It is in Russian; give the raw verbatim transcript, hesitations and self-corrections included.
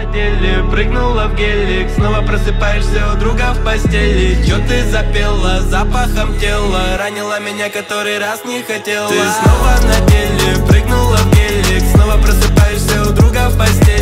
деле, прыгнула в гелик, снова просыпаешься у друга в постели. Чё ты запела запахом тела, ранила меня который раз не хотела. Ты снова на деле, прыгнула в гелик, снова просыпаешься у друга в постели.